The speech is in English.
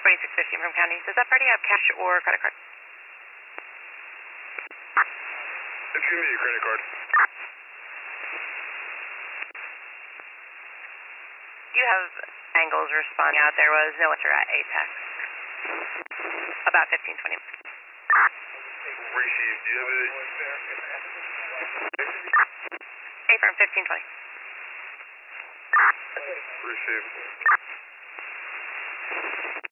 2615 from County. Does that party have cash or credit card? It's going to be a credit card. You have angles responding out. There was no answer at Apex. About 15-20. Received. Do you have it? Affirm 15-20. Received.